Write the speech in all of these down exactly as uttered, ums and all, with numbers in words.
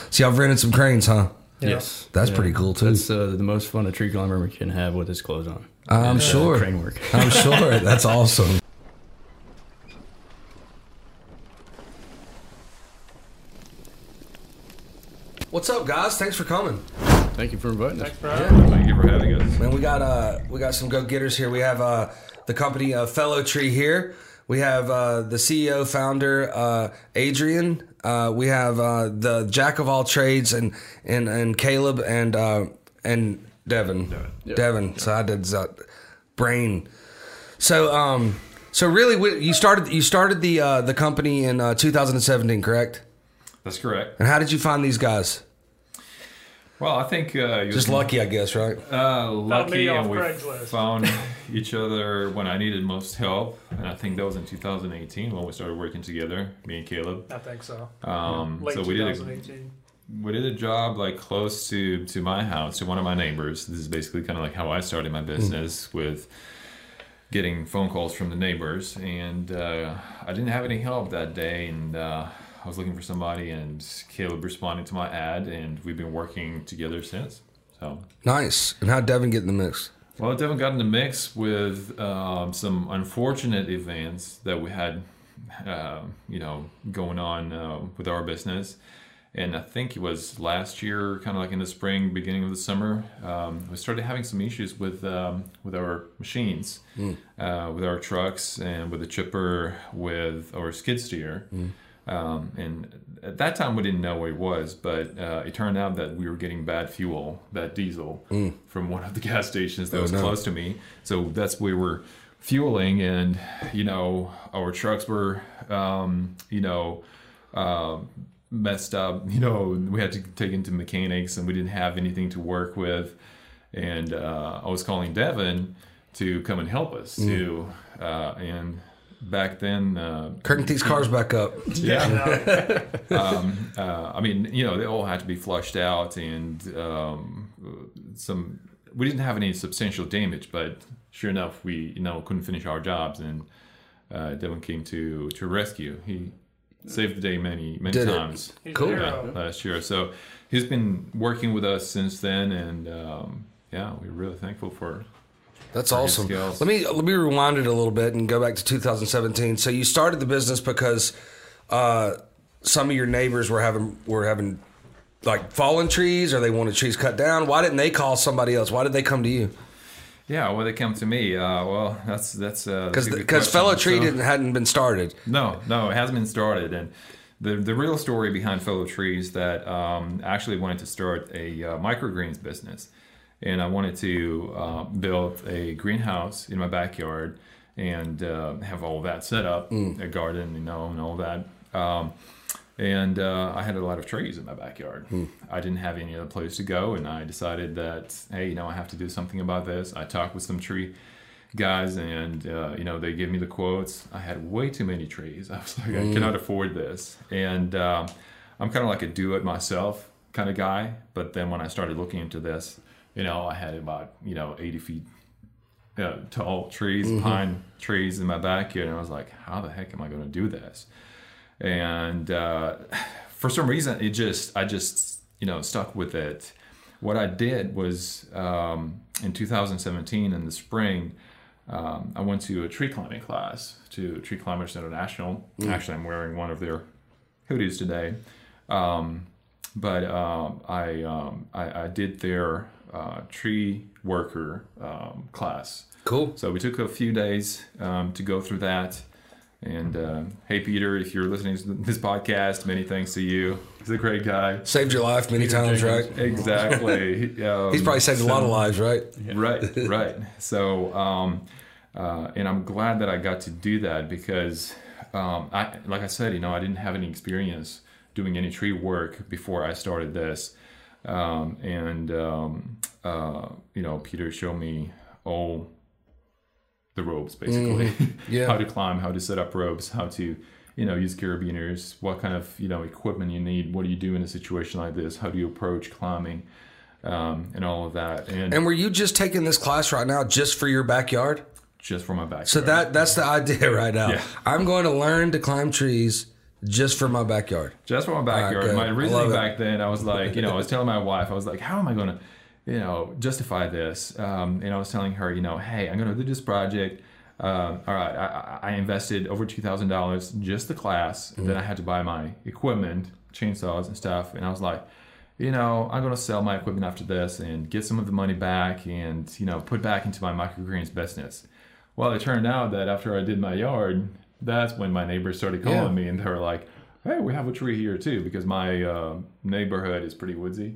So y'all rented some cranes, huh? Yeah. Yes. That's yeah. pretty cool, too. That's uh, the most fun a tree climber can have with his clothes on. I'm And, uh, sure. crane work. I'm sure. That's awesome. What's up, guys? Thanks for coming. Thank you for inviting us. Thanks for having us. Thank you for having us. Man, we got uh, we got some go-getters here. We have uh, the company uh, Fellow Tree here. We have uh, the C E O, founder, uh, Adrian. Uh, we have uh, the jack of all trades, and and, and Caleb and uh, and Devin. Devin. Yep. Devin. So I did that brain. So um, so really, we- you started you started the uh, the company in uh, two thousand seventeen, correct? That's correct. And how did you find these guys? Well, I think uh, you Just lucky, I guess, right? Uh, lucky, me off and we Craigslist. found each other when I needed most help, and I think that was in two thousand eighteen when we started working together, me and Caleb. I think so. Um, Late so we did a, twenty eighteen. we did a job like close to to my house, to one of my neighbors. This is basically kind of like how I started my business mm. with getting phone calls from the neighbors, and uh, I didn't have any help that day, and uh, I was looking for somebody, and Caleb responded to my ad, and we've been working together since. So Nice. And how'd Devin get in the mix? well, Devin got in the mix with um, some unfortunate events that we had, uh, you know, going on uh, with our business. And I think it was last year, kind of like in the spring, beginning of the summer, um, we started having some issues with um, with our machines, mm. uh, with our trucks, and with the chipper, with our skid steer. Mm. Um, and at that time, we didn't know what it was, but uh, it turned out that we were getting bad fuel, bad diesel, mm. from one of the gas stations that oh, was no. close to me. So that's where we were fueling, and, you know, our trucks were, um, you know, uh, messed up. You know, we had to take into mechanics, and we didn't have anything to work with. And uh, I was calling Devin to come and help us, mm. too. Uh, and... Back then, uh, crank these cars back up. Yeah. um, uh, I mean, you know, they all had to be flushed out, and um, some. We didn't have any substantial damage, but sure enough, we you know couldn't finish our jobs, and uh, Devin came to to rescue. He saved the day many many Did times. He's Cool. a Yeah, hero. last year. So he's been working with us since then, and um, yeah, we're really thankful for. That's for his awesome. skills. Let me let me rewind it a little bit and go back to two thousand seventeen. So you started the business because uh, some of your neighbors were having were having like fallen trees, or they wanted trees cut down. Why didn't they call somebody else? Why did they come to you? Yeah, well, they come to me. Uh, well, that's that's Because uh, because Fellow Tree so, didn't hadn't been started. No, no, it hasn't been started. And the the real story behind Fellow Tree is that um, I actually wanted to start a uh, microgreens business. And I wanted to uh, build a greenhouse in my backyard and uh, have all that set up, mm. a garden, you know, and all that. Um, and uh, I had a lot of trees in my backyard. Mm. I didn't have any other place to go, and I decided that, hey, you know, I have to do something about this. I talked with some tree guys, and, uh, you know, they gave me the quotes. I had way too many trees. I was like, mm. I cannot afford this. And uh, I'm kind of like a do-it-myself kind of guy. But then when I started looking into this, you know, I had about, you know, eighty feet uh, tall trees, mm-hmm. pine trees in my backyard. And I was like, how the heck am I going to do this? And uh, for some reason, it just, I just, you know, stuck with it. What I did was um, in two thousand seventeen in the spring, um, I went to a tree climbing class to Tree Climbers International. Mm. Actually, I'm wearing one of their hoodies today. Um, but um, I, um, I I did their uh, tree worker um, class. Cool. So we took a few days um, to go through that. And uh, hey, Peter, if you're listening to this podcast, many thanks to you. He's a great guy. Saved your life many Peter times, Jenkins. right? Exactly. Um, He's probably saved so, a lot of lives, right? Right, right. So, um, uh, and I'm glad that I got to do that because, um, I, like I said, you know, I didn't have any experience doing any tree work before I started this. Um, and, um, uh, you know, Peter showed me all the ropes, basically. Mm, yeah. How to climb, how to set up ropes, how to, you know, use carabiners, what kind of, you know, equipment you need, what do you do in a situation like this, how do you approach climbing, um, and all of that. And, And were you just taking this class right now just for your backyard? just for my backyard. So that that's the idea right now. Yeah. I'm going to learn to climb trees just for my backyard. Just for my backyard. All right, my good. reasoning Love it. back then, I was like, you know, I was telling my wife, I was like, how am I going to, you know, justify this? Um, and I was telling her, you know, hey, I'm going to do this project. Um, all right, I, I invested over two thousand dollars just the class. And then I had to buy my equipment, chainsaws and stuff. And I was like, you know, I'm going to sell my equipment after this and get some of the money back and, you know, put back into my microgreens business. Well, it turned out that after I did my yard, that's when my neighbors started calling Yeah. me and they were like, hey, we have a tree here too, because my uh, neighborhood is pretty woodsy.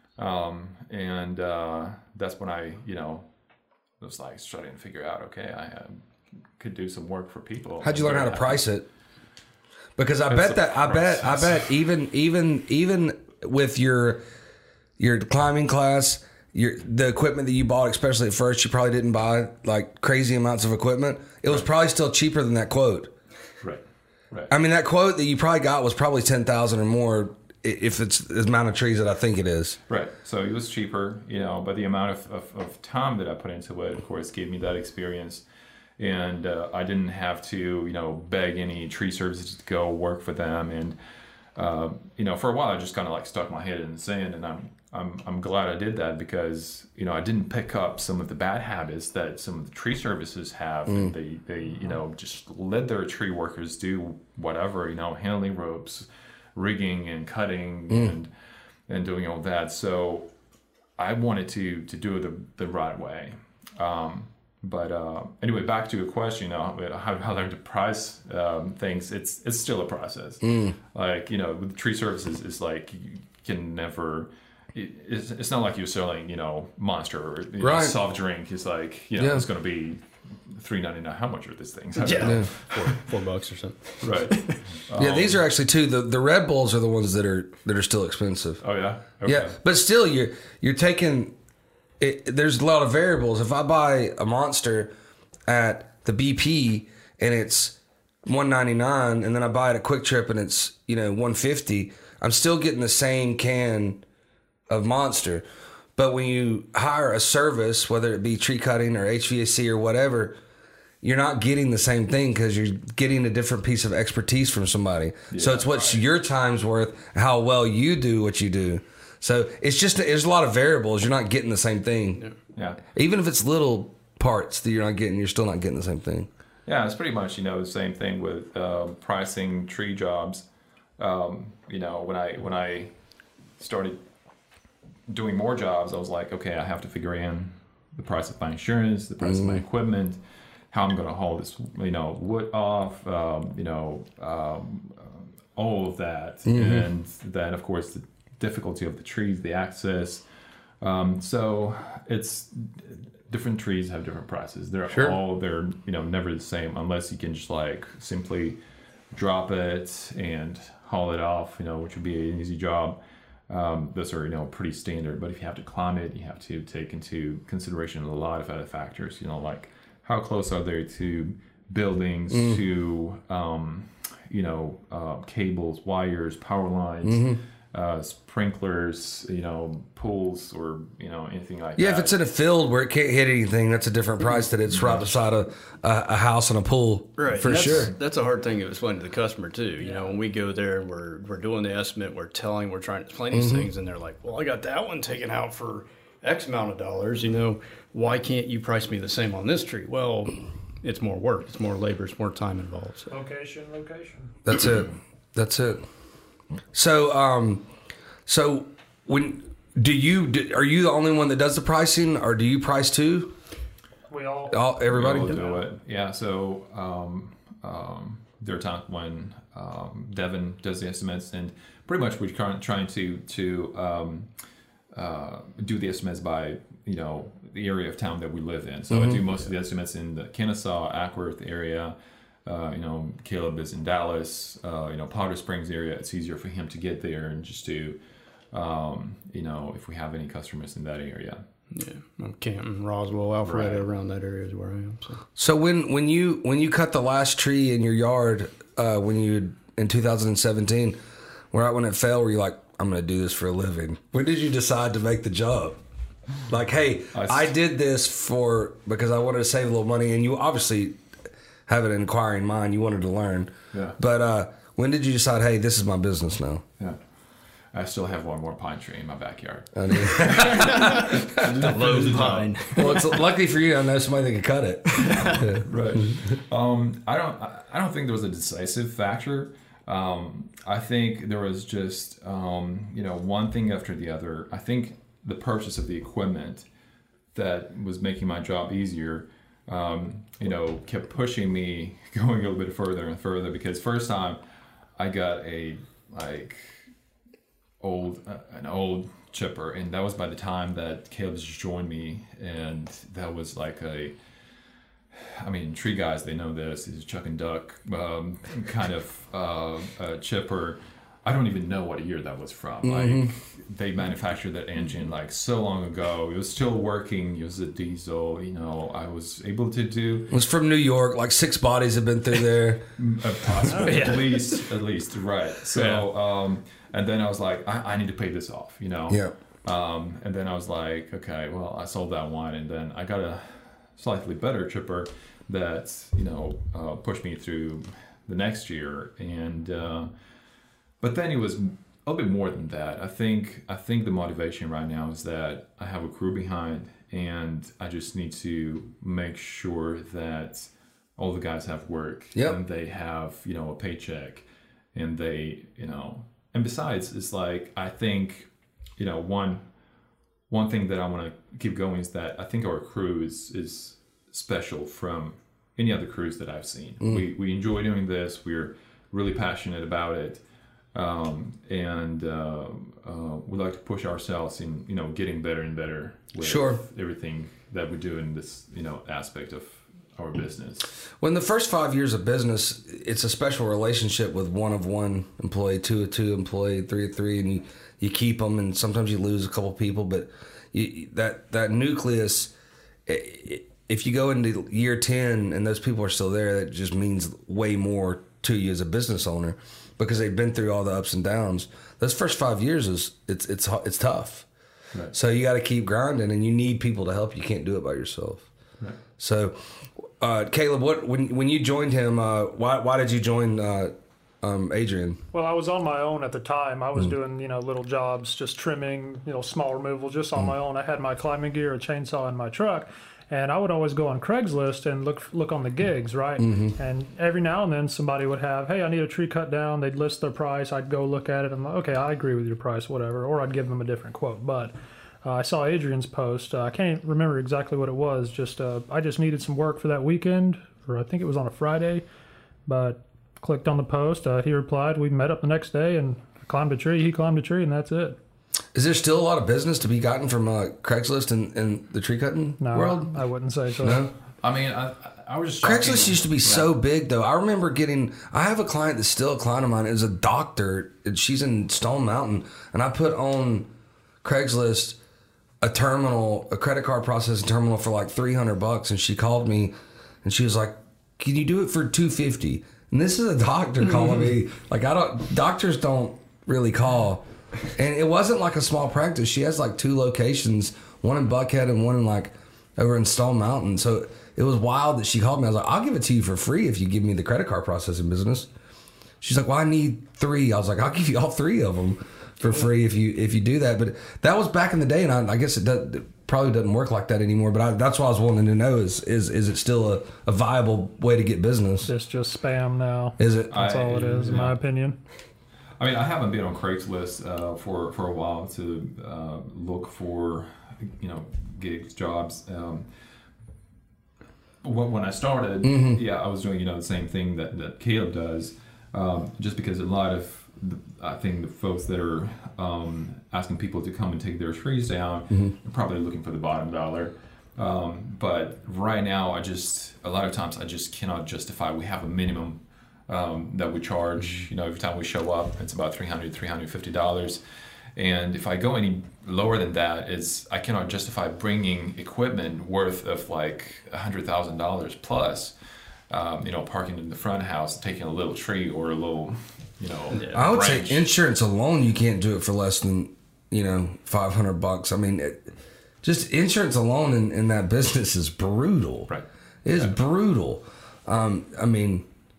Um, and uh, that's when I, you know, was like starting to figure out, okay, I uh, could do some work for people. How'd you learn how to price it? Because I bet a that I bet I process. bet even even even with your your climbing class, your the equipment that you bought, especially at first, you probably didn't buy like crazy amounts of equipment. It was probably still cheaper than that quote. Right, right. I mean, that quote that you probably got was probably ten thousand or more i- if it's the amount of trees that I think it is. Right. So it was cheaper, you know, but the amount of, of, of time that I put into it, of course, gave me that experience. And uh, I didn't have to, you know, beg any tree services to go work for them. And, uh, you know, for a while, I just kind of like stuck my head in the sand. And I'm, I'm, I'm glad I did that because, you know, I didn't pick up some of the bad habits that some of the tree services have. And they, they, you know, just let their tree workers do whatever, you know, handling ropes, rigging and cutting and and doing all that. So I wanted to to do it the, the right way. Um, but uh, anyway, back to your question, you know, how, how I learned to price um, things. It's it's still a process. Like, you know, with tree services, it's like you can never. It, it's, it's not like you're selling, you know, Monster or you know, Right. soft drink. It's like, you know, Yeah. it's going to be three ninety-nine. How much are these things? I don't Yeah. know. Four, four bucks or something. Right. Yeah, these are actually too the the Red Bulls are the ones that are that are still expensive. Oh yeah. Okay. Yeah, but still, you're you're taking. It, there's a lot of variables. If I buy a Monster at the B P and it's one ninety-nine, and then I buy it at Quick Trip and it's you know one fifty, I'm still getting the same can of Monster. But when you hire a service, whether it be tree cutting or H V A C or whatever, you're not getting the same thing because you're getting a different piece of expertise from somebody. So it's what's your time's worth, how well you do what you do. So it's just, there's a lot of variables. You're not getting the same thing. Yeah. Even if it's little parts that you're not getting, you're still not getting the same thing. Yeah, it's pretty much, you know, the same thing with um, pricing tree jobs. Um, you know, when I when I started doing more jobs, I was like, okay, I have to figure in the price of my insurance, the price of my equipment, how I'm going to haul this, you know, wood off, um, you know, um, all of that, and then of course the difficulty of the trees, the access. Um, so it's different trees have different prices. They're Sure. all they're you know never the same unless you can just like simply drop it and haul it off. You know, which would be an easy job. Um, those are you know pretty standard. But if you have to climb it, you have to take into consideration a lot of other factors. You know, like how close are they to buildings, to um, you know uh, cables, wires, power lines. Uh, sprinklers, you know, pools, or you know, anything like Yeah, that. if it's in a field where it can't hit anything, that's a different price than it's right beside a, a, a house and a pool. Right, For and that's, sure. That's a hard thing to explain to the customer too. You know, when we go there and we're we're doing the estimate, we're telling, we're trying to explain these things, and they're like, "Well, I got that one taken out for X amount of dollars. You know, why can't you price me the same on this tree?" Well, it's more work, it's more labor, it's more time involved. So. Location, location. That's it. That's it. So, um, so when do you do, are you the only one that does the pricing, or do you price too? We all. All everybody. We'll do it. Yeah. So um, um, there are times when um, Devin does the estimates, and pretty much we're trying trying to to um, uh, do the estimates by you know the area of town that we live in. So I do most of the estimates in the Kennesaw, Ackworth area. Uh, you know, Caleb is in Dallas. Uh, you know, Powder Springs area. It's easier for him to get there and just to, um, you know, if we have any customers in that area. Yeah, I'm Canton, Roswell, Alpharetta, Right. around that area is where I am. So. So when when you when you cut the last tree in your yard, uh, when you in two thousand seventeen, right when it fell, were you like, I'm going to do this for a living? When did you decide to make the job? Like, hey, I s- I did this for because I wanted to save a little money, and you obviously have an inquiring mind. You wanted to learn. Yeah. But uh, When did you decide, hey, this is my business now? Yeah. I still have one more pine tree in my backyard. I mean, The low pine. well, it's lucky for you. I know somebody that can cut it. Yeah. Right. Um, I don't. I don't think there was a decisive factor. Um, I think there was just um, you know one thing after the other. I think the purchase of the equipment that was making my job easier, um, you know, kept pushing me going a little bit further and further. Because first time, I got a like old uh, an old chipper, and that was by the time that Caleb just joined me, and that was like a. I mean, tree guys, they know this. It's a Chuck and Duck um, kind of uh, uh, chipper. I don't even know what year that was from. Mm-hmm. Like, they manufactured that engine like so long ago. It was still working. It was a diesel. You know, I was able to do. It was from New York. Like six bodies have been through there. Uh, possibly, Yeah. at least, at least, right. So, Yeah. um, and then I was like, I, I need to pay this off. You know. Yeah. Um, and then I was like, okay, well, I sold that one, and then I got a slightly better chipper that you know uh, pushed me through the next year, and uh, but then it was a little bit more than that. I think I think the motivation right now is that I have a crew behind, and I just need to make sure that all the guys have work, Yep. and they have you know a paycheck, and they you know, and besides, it's like I think you know one one thing that I want to keep going is that I think our crew is is special from any other crews that I've seen. Mm. We we enjoy doing this. We're really passionate about it, um, and uh, uh, we like to push ourselves in you know getting better and better with Sure. everything that we do in this you know aspect of our business. When the first five years of business, it's a special relationship with one of one employee, two of two employee, three of three, and you, you keep them, and sometimes you lose a couple people, but you, that that nucleus, it, if you go into year ten and those people are still there, that just means way more to you as a business owner because they've been through all the ups and downs. Those first five years is it's it's it's tough. Right. So you got to keep grinding, and you need people to help. You can't do it by yourself. Right. So, uh, Caleb, what when when you joined him, uh, why why did you join uh, um, Adrian? Well, I was on my own at the time. I was doing, you know, little jobs, just trimming, you know, small removal, just on my own. I had my climbing gear, a chainsaw in my truck, and I would always go on Craigslist and look look on the gigs, right? And every now and then somebody would have, hey, I need a tree cut down. They'd list their price. I'd go look at it. I'm like, okay, I agree with your price, whatever. Or I'd give them a different quote. But uh, I saw Adrian's post. Uh, I can't even remember exactly what it was. Just uh, I just needed some work for that weekend, or I think it was on a Friday. But clicked on the post. Uh, he replied. We met up the next day and I climbed a tree. He climbed a tree, and that's it. Is there still a lot of business to be gotten from uh, Craigslist and, and the tree cutting No, world? I wouldn't say so. No. I mean, I I was just Craigslist talking- used to be so big, though. I remember getting. I have a client that's still a client of mine. It was a doctor. And she's in Stone Mountain, and I put on Craigslist a terminal, a credit card processing terminal for like three hundred bucks, and she called me, and she was like, "Can you do it for two fifty?" And this is a doctor calling me. Like I don't. Doctors don't really call, and it wasn't like a small practice. She has like two locations, one in Buckhead and one in like over in Stone Mountain. So it was wild that she called me. I was like, I'll give it to you for free if you give me the credit card processing business. She's like, well, I need three. I was like, I'll give you all three of them for free if you if you do that. But that was back in the day, and I, I guess it, does, it probably doesn't work like that anymore. But I, that's what I was wanting to know is is is it still a, a viable way to get business? It's just spam now. Is it? That's all it is, in my yeah. opinion. I mean, I haven't been on Craigslist uh, for for a while to uh, look for, you know, gigs, jobs. Um, when, when I started, yeah, I was doing you know the same thing that, that Caleb does, um, just because a lot of the, I think the folks that are um, asking people to come and take their trees down are probably looking for the bottom dollar. Um, but right now, I just a lot of times I just cannot justify. We have a minimum. Um, that we charge, you know, every time we show up, it's about three hundred dollars, three hundred fifty dollars. And if I go any lower than that, it's, I cannot justify bringing equipment worth of like one hundred thousand dollars plus, um, you know, parking in the front house, taking a little tree or a little, you know, Yeah. I would branch. say insurance alone, you can't do it for less than, you know, five hundred bucks. I mean, it, just insurance alone in, in that business is brutal. Right. It is brutal. Um, I mean,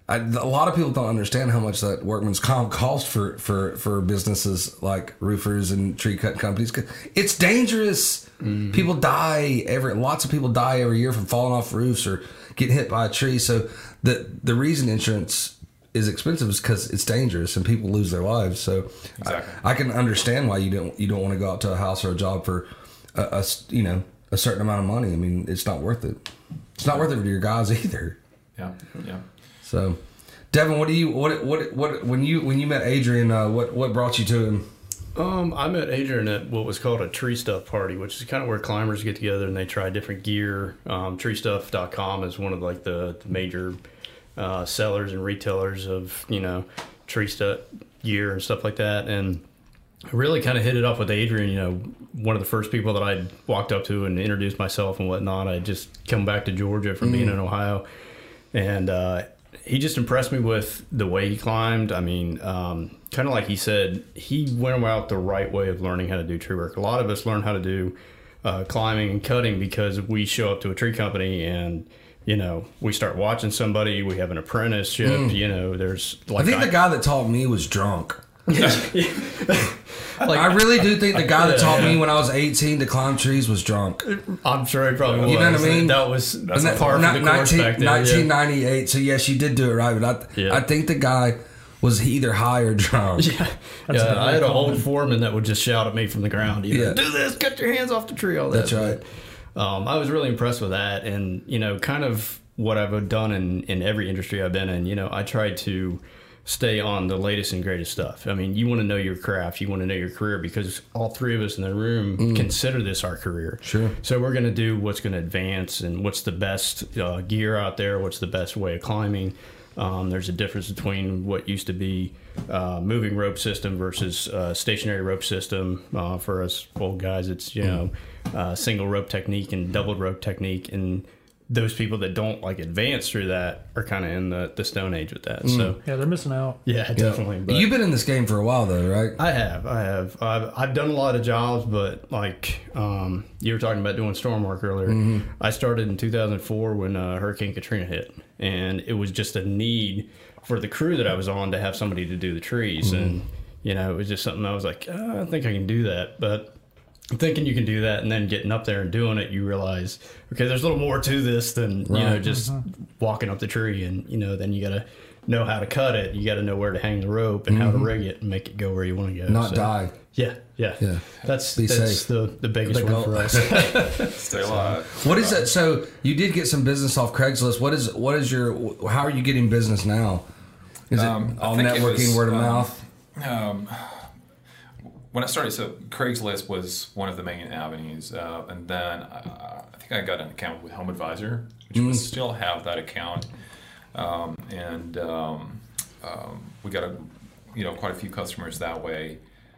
I, a lot of people don't understand how much that workman's comp costs for, for, for businesses like roofers and tree cut companies. It's dangerous. Mm-hmm. People die every. Lots of people die every year from falling off roofs or getting hit by a tree. So the the reason insurance is expensive is because it's dangerous and people lose their lives. So exactly. I, I can understand why you don't you don't want to go out to a house or a job for a, a you know a certain amount of money. I mean, it's not worth it. It's not worth it for your guys either. Yeah, yeah. So, Devin, what do you what what what when you when you met Adrian? Uh, what what brought you to him? Um, I met Adrian at what was called a Tree Stuff party, which is kind of where climbers get together and they try different gear. Um, tree stuff dot com is one of like the, the major uh, sellers and retailers of you know tree stuff gear and stuff like that. And I really kind of hit it off with Adrian. You know, one of the first people that I walked up to and introduced myself and whatnot. I just come back to Georgia from mm. being in Ohio. And uh, he just impressed me with the way he climbed. I mean, um, kind of like he said, he went about the right way of learning how to do tree work. A lot of us learn how to do uh, climbing and cutting because we show up to a tree company and, you know, we start watching somebody. We have an apprenticeship. Mm. You know, there's like I think I, the guy that taught me was drunk. Like, I really do think the guy that taught me when I was eighteen to climb trees was drunk. I'm sure he probably was. You know what I mean? That was that's that, par for the course back then. nineteen ninety-eight. Yeah. So yes, you did do it right, but I, yeah. I think the guy was either high or drunk. Yeah, yeah I had a whole foreman that would just shout at me from the ground. You know, yeah. Do this, cut your hands off the tree, all that. That's right. But, um, I was really impressed with that, and you know, kind of what I've done in in every industry I've been in. You know, I tried to stay on the latest and greatest stuff. I mean, you want to know your craft, you want to know your career, because all three of us in the room mm. consider this our career. Sure. So we're going to do what's going to advance and what's the best uh, gear out there, what's the best way of climbing. Um, there's a difference between what used to be uh, moving rope system versus uh, stationary rope system. Uh, for us old guys, it's, you mm. know, uh, single rope technique and double rope technique. And those people that don't like advance through that are kind of in the, the stone age with that. Mm. So yeah, they're missing out. Yeah, definitely. Yeah. But you've been in this game for a while though, right? I have, I have. I've, I've done a lot of jobs, but like um, you were talking about doing storm work earlier. Mm-hmm. I started in two thousand four when uh, Hurricane Katrina hit, and it was just a need for the crew that I was on to have somebody to do the trees. Mm-hmm. And you know, it was just something I was like, oh, I think I can do that, but thinking you can do that and then getting up there and doing it, you realize, okay, there's a little more to this than, right. you know, just mm-hmm. walking up the tree. And, you know, then you got to know how to cut it. You got to know where to hang the rope and mm-hmm. how to rig it and make it go where you want to go. Not so, die. Yeah, yeah. Yeah. That's, Be that's safe. the, the biggest the one for us. Stay alive. What is that? So you did get some business off Craigslist. What is, what is your, how are you getting business now? Is it um, all networking, was, word of um, mouth? Um, When I started, so Craigslist was one of the main avenues, uh, and then I, I think I got an account with Home Advisor, which mm. would still have that account, um, and um, um, we got a, you know, quite a few customers that way.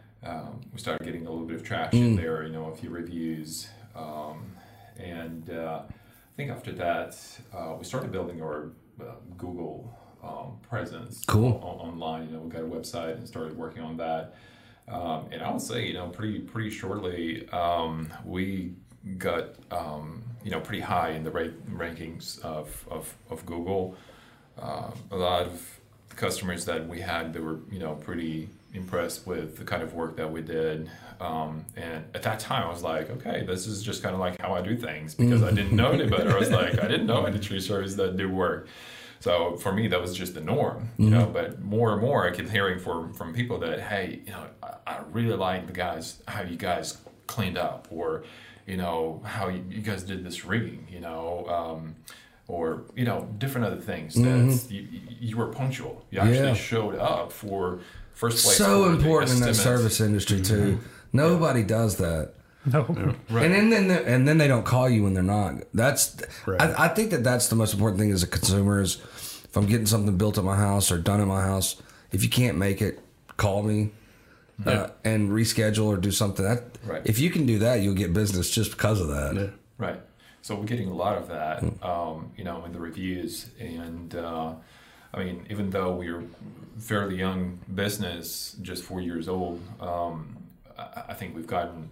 Um, we started getting a little bit of traction mm. there, you know, a few reviews, um, and uh, I think after that uh, we started building our uh, Google um, presence cool. on, online. You know, we got a website and started working on that. Um, and I would say, you know, pretty pretty shortly, um, we got, um, you know, pretty high in the rate rankings of, of, of Google. Uh, a lot of customers that we had, they were, you know, pretty impressed with the kind of work that we did. Um, and at that time, I was like, okay, this is just kind of like how I do things, because I didn't know any better. I was like, I didn't know any tree service that do work. So for me, that was just the norm, you mm-hmm. know. But more and more, I keep hearing from from people that, hey, you know, I, I really like the guys, how you guys cleaned up, or, you know, how you, you guys did this rigging, you know, um, or, you know, different other things. Mm-hmm. That you, you were punctual. You actually yeah. showed up for first place. So important in that service industry too. Mm-hmm. Nobody yeah. does that. No, yeah, right. and then, then and then they don't call you when they're not. That's right. I, I think that that's the most important thing as a consumer is, if I'm getting something built at my house or done at my house, if you can't make it, call me yeah. uh, and reschedule or do something. That right. If you can do that, you'll get business just because of that. Yeah. Right. So we're getting a lot of that, mm. um, you know, in the reviews, and uh, I mean, even though we're fairly young business, just four years old, um, I, I think we've gotten.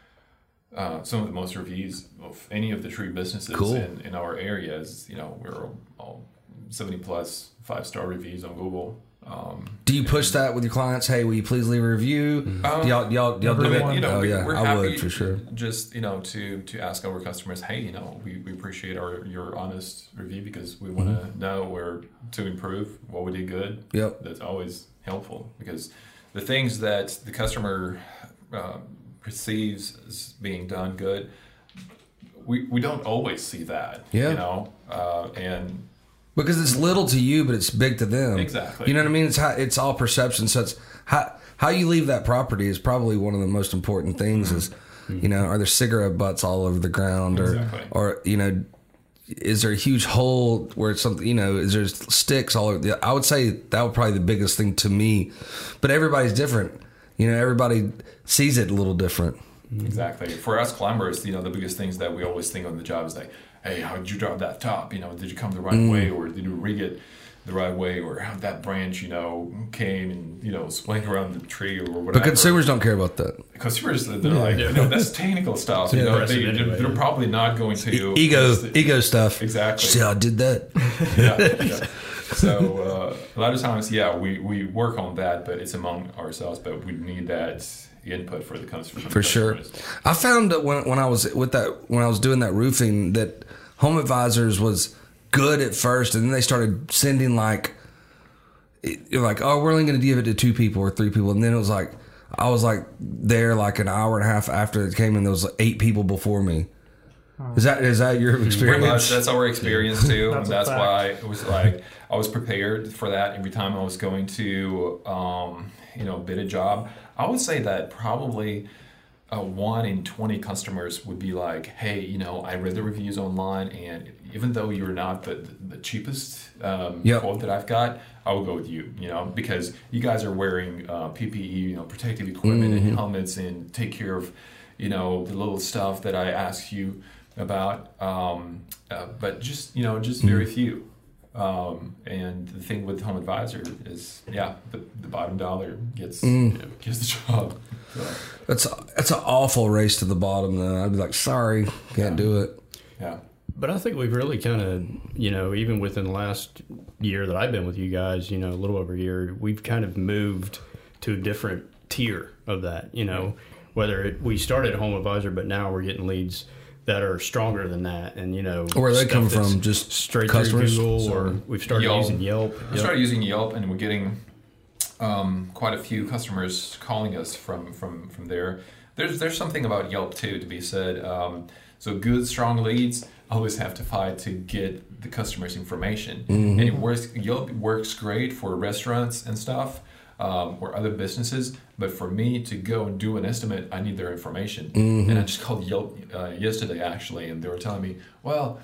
Uh, some of the most reviews of any of the tree businesses cool. in, in our areas. You know, we're all seventy plus five star reviews on Google. Um, do you push that with your clients? Hey, will you please leave a review? Um, do y'all, y'all, y'all do it? You know, oh, we, yeah, we're I happy would for sure. Just, you know, to, to ask our customers, hey, you know, we, we appreciate our your honest review because we want to mm-hmm. know where to improve, what we did good. Yep. That's always helpful because the things that the customer uh, perceives as being done good, we, we don't always see that. Yeah. You know, uh, and because it's little to you, but it's big to them. Exactly. You know what I mean? It's how, it's all perception. So it's how how you leave that property is probably one of the most important things. Mm-hmm. Is you know, are there cigarette butts all over the ground, or exactly. or you know, is there a huge hole where it's something? You know, is there sticks all over? The, I would say that would probably be the biggest thing to me. But everybody's different. You know, everybody sees it a little different. Exactly. For us climbers, you know, the biggest things that we always think on the job is like, hey, how did you drop that top? You know, did you come the right mm. way, or did you rig it the right way, or how that branch, you know, came and, you know, swung around the tree or whatever. But consumers don't care about that. Consumers, they're like, you know, that's technical stuff. You yeah. know, they, anyway. They're probably not going to e- ego, just, ego stuff. Exactly. See how I did that? yeah, yeah. So uh, a lot of times, yeah, we, we work on that, but it's among ourselves. But we need that input for the customer. For sure. I found that when when I was with that when I was doing that roofing that Home Advisors was good at first, and then they started sending like you're like, oh, we're only going to give it to two people or three people, and then it was like I was like there like an hour and a half after it came in. There was like eight people before me. Is that is that your experience? Much, that's our experience too, that's and that's why it was like I was prepared for that every time I was going to um, you know bid a job. I would say that probably uh, one in twenty customers would be like, hey, you know, I read the reviews online, and even though you're not the the cheapest um, yep. quote that I've got, I will go with you, you know, because you guys are wearing uh, P P E, you know, protective equipment mm-hmm. and helmets, and take care of, you know, the little stuff that I ask you about. Um, uh, but just, you know, just very mm-hmm. few. Um, and the thing with Home Advisor is, yeah, the, the bottom dollar gets mm. you know, gets the job. So. That's that's an awful race to the bottom. Though I'd be like, sorry, can't yeah. do it. Yeah, but I think we've really kind of, you know, even within the last year that I've been with you guys, you know, a little over a year, we've kind of moved to a different tier of that. You know, whether it, we started at Home Advisor, but now we're getting leads that are stronger than that, and you know, where they come from, just straight customers? through Google, so or we've started Yelp. using Yelp. We Yelp. started using Yelp, and we're getting um, quite a few customers calling us from from from there. There's there's something about Yelp too to be said. Um, so good, strong leads always have to fight to get the customer's information, mm-hmm. and it works. Yelp works great for restaurants and stuff. Um, or other businesses, but for me to go and do an estimate, I need their information. Mm-hmm. And I just called Yelp uh, yesterday actually, and they were telling me, well,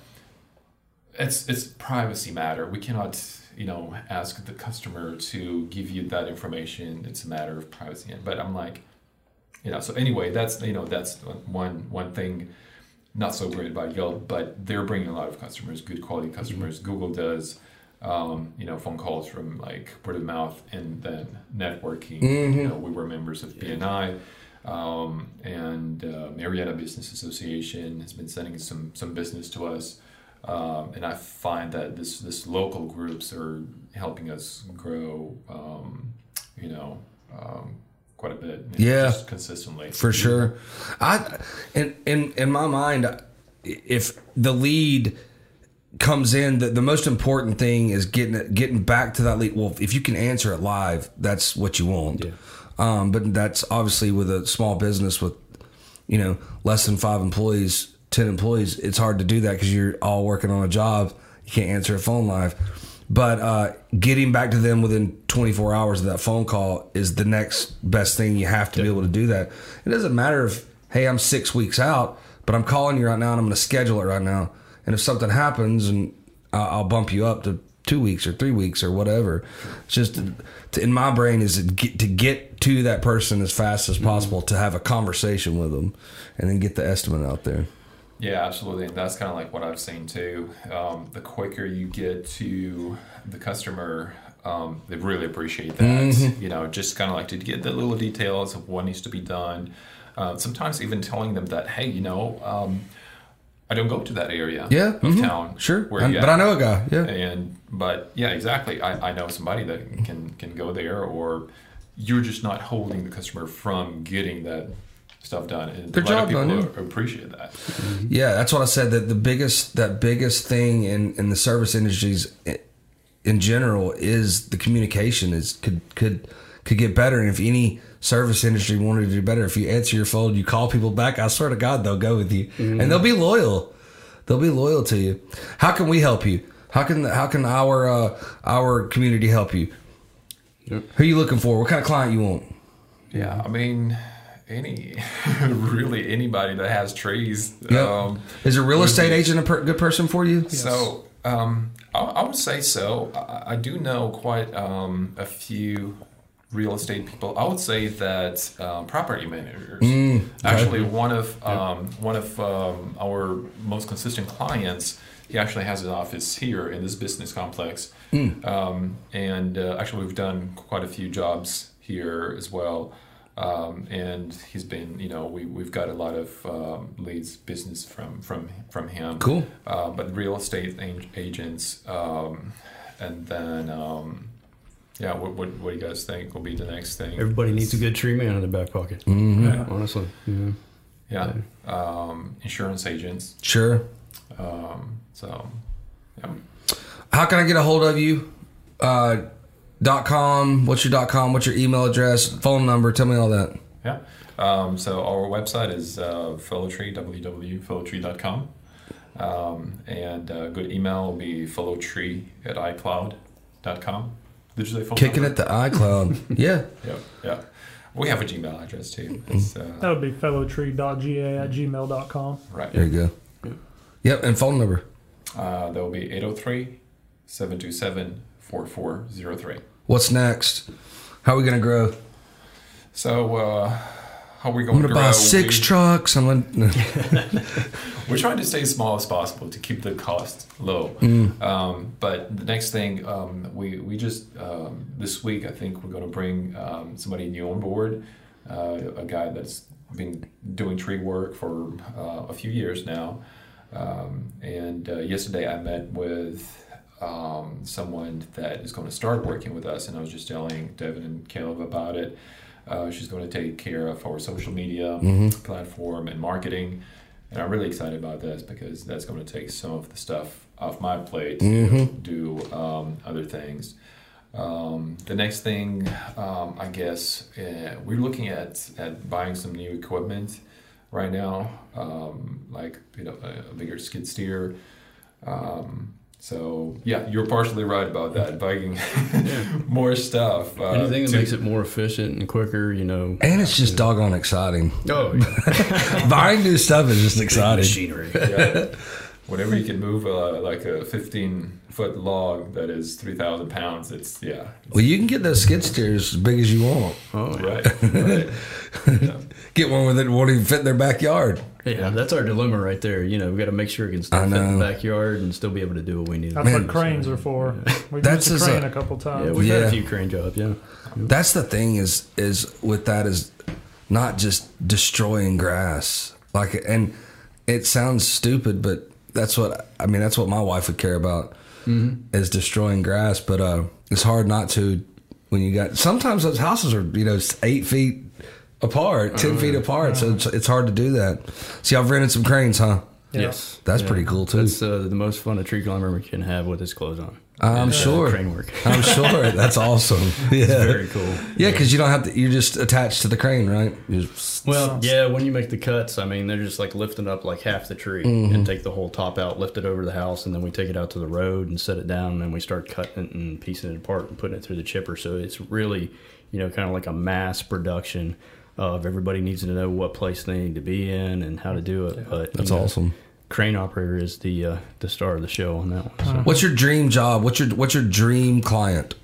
it's it's privacy matter. We cannot, you know, ask the customer to give you that information. It's a matter of privacy. But I'm like, you know, so anyway, that's you know that's one one thing not so great about Yelp, but they're bringing a lot of customers, good quality customers. Mm-hmm. Google does. Um, you know, phone calls from like word of mouth, and then networking. Mm-hmm. You know, we were members of B N I, um, and uh, Marietta Business Association has been sending some some business to us, um, and I find that this this local groups are helping us grow. Um, you know. Um, quite a bit. You know, yeah, just consistently for sure. I in in in my mind, if the lead comes in, the, the most important thing is getting it, getting back to that lead. Well, if you can answer it live, that's what you want. Yeah. Um, but that's obviously with a small business with, you know, less than five employees, ten employees, it's hard to do that because you're all working on a job. You can't answer a phone live. But uh, getting back to them within twenty-four hours of that phone call is the next best thing. You have to yeah. be able to do that. It doesn't matter if, hey, I'm six weeks out, but I'm calling you right now and I'm going to schedule it right now. And if something happens, and I'll bump you up to two weeks or three weeks or whatever. It's just to, to, in my brain is to get, to get to that person as fast as possible, mm-hmm. to have a conversation with them, and then get the estimate out there. Yeah, absolutely. And that's kind of like what I've seen too. Um, the quicker you get to the customer, um, they really appreciate that. Mm-hmm. You know, just kind of like to get the little details of what needs to be done. Uh, sometimes even telling them that, hey, you know, um, I don't go to that area Yeah, of mhm, town. sure. Where I- you but at. I know a guy. Yeah. And but yeah, exactly. I, I know somebody that can can go there, or you're just not holding the customer from getting that stuff done. And Their a lot job of people done, yeah. appreciate that. Yeah, that's what I said. That the biggest that biggest thing in, in the service industries i- in general is the communication is could could could get better. And if any service industry wanted to do better, if you answer your phone, you call people back, I swear to God, they'll go with you, and they'll be loyal. They'll be loyal to you. How can we help you? How can how can our uh, our community help you? Yep. Who are you looking for? What kind of client you want? Yeah, I mean, any really anybody that has trees. Yep. Um, Is a real would estate be- agent a per, good person for you? So um, I, I would say so. I, I do know quite um, a few real estate people. I would say that um, property managers. Mm, Actually, one of um, one of um, our most consistent clients. He actually has an office here in this business complex, Mm. um, and uh, actually we've done quite a few jobs here as well. Um, and he's been, you know, we we've got a lot of um, leads business from from from him. Cool. Uh, but real estate ag- agents, um, and then um, yeah, what, what what do you guys think will be the next thing? Everybody needs a good tree man in their back pocket. Mm-hmm. Yeah. Honestly. Yeah. Yeah, um, insurance agents. Sure. Um, so, yeah. How can I get a hold of you? Uh, dot com. What's your dot com? What's your email address? Phone number? Tell me all that. Yeah. Um, so our website is uh, Fellowtree, w w w dot fellowtree dot com. Um, and a good email will be fellowtree at icloud dot com. Did you say phone Kicking number? it to iCloud. Yeah. Yeah, yeah. We have a Gmail address too. It's, uh, That would be fellowtree dot g a at gmail dot com. right. There you go. Yep. And phone number. Uh, that will be eight oh three, seven two seven, four four zero three. What's next? How are we gonna grow? So, uh, how are we I'm going gonna to buy grow? six We- trucks. I'm gonna. We're trying to stay as small as possible to keep the cost low. Mm. Um, but the next thing, um, we we just um, this week, I think we're going to bring um, somebody new on board, uh, a guy that's been doing tree work for uh, a few years now. Um, and uh, yesterday, I met with um, someone that is going to start working with us, and I was just telling Devin and Caleb about it. Uh, she's going to take care of our social media Mm-hmm. platform and marketing. And I'm really excited about this because that's going to take some of the stuff off my plate to Mm-hmm. do um, other things. Um, the next thing, um, I guess, uh, we're looking at, at buying some new equipment right now, um, like you know a, a bigger skid steer. Um, so yeah, you're partially right about that. Buying more stuff. Uh, Anything that to- makes it more efficient and quicker, you know. And it's just doggone exciting. Oh, yeah. Buying new stuff is just exciting. Machinery. yeah. Whenever you can move uh, like a fifteen foot log that is three thousand pounds, it's yeah. Well, you can get those skid steers as big as you want. Oh, yeah. Right. right. Yeah. Get one with it won't even fit in their backyard. Yeah, that's our dilemma right there. You know, we got to make sure it can still I fit in know. the backyard and still be able to do what we need. That's Man. what cranes are for. We've That's used just a crane a- a, couple times. Yeah, we've had Yeah. a few crane jobs. Yeah. That's the thing is is with that is not just destroying grass. Like, and it sounds stupid, but that's what I mean. That's what my wife would care about is destroying grass. But uh, it's hard not to when you got. Sometimes those houses are you know eight feet apart, ten feet apart, so it's, it's hard to do that. See, I've rented some cranes, huh? Yeah. Yes. That's Yeah. pretty cool, too. That's uh, the most fun a tree climber can have with his clothes on. I'm Is, uh, sure. crane work. I'm sure that's awesome. Yeah, Very cool. yeah, because you don't have to. You're just attached to the crane, right? You just- Well, yeah, when you make the cuts, I mean, they're just like lifting up like half the tree Mm-hmm. and take the whole top out, lift it over the house, and then we take it out to the road and set it down, and then we start cutting it and piecing it apart and putting it through the chipper. So it's really, you know, kind of like a mass production of everybody needs to know what place they need to be in and how to do it. But you That's know, awesome. Crane operator is the uh, the star of the show on that one. So. What's your dream job? What's your What's your dream client?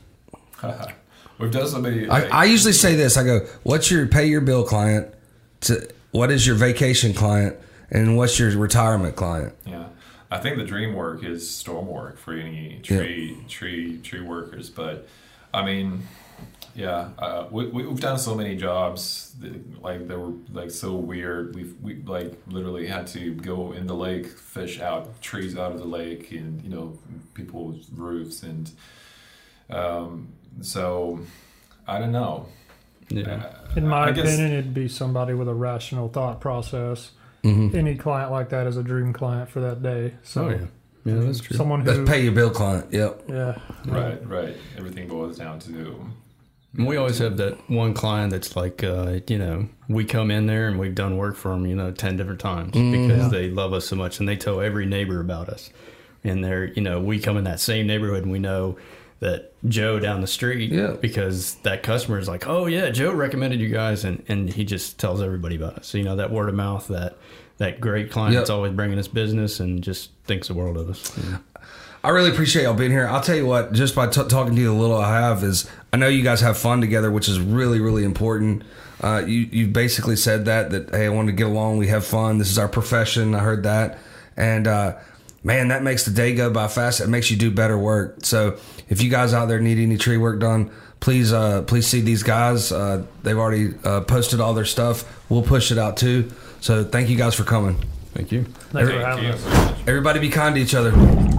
We've done so many. I, I usually say this. I go, "What's your pay your bill client? To what is your vacation client? And what's your retirement client?" Yeah, I think the dream work is storm work for any tree tree tree workers. But I mean, yeah. Uh, we we've done so many jobs that, like they were like so weird. We've we like literally had to go in the lake, fish out trees out of the lake, and you know people's roofs, and um, so I don't know. Yeah. In my I guess- opinion, it'd be somebody with a rational thought process. Mm-hmm. Any client like that is a dream client for that day. So, Oh yeah, yeah, that's true. someone That's who, pay your bill client. Yep. yeah, Right, right. Everything boils down to And we always have that one client that's like, uh, you know, we come in there and we've done work for them, you know, ten different times because they love us so much, and they tell every neighbor about us. And they're, you know, we come in that same neighborhood and we know that Joe down the street, Yeah. because that customer is like, oh yeah, Joe recommended you guys, and, and he just tells everybody about us. So, you know, that word of mouth, that that great client Yep. that's always bringing us business and just thinks the world of us. Yeah. I really appreciate y'all being here. I'll tell you what, just by t- talking to you the little I have is, I know you guys have fun together, which is really, really important. Uh, you you basically said that, that, hey, I want to get along, we have fun, this is our profession, I heard that. And, uh, man, that makes the day go by fast. It makes you do better work. So if you guys out there need any tree work done, please uh, please see these guys. Uh, they've already uh, posted all their stuff. We'll push it out too. So thank you guys for coming. Thank you. thanks for Thank having you us. so much. Everybody be kind to each other.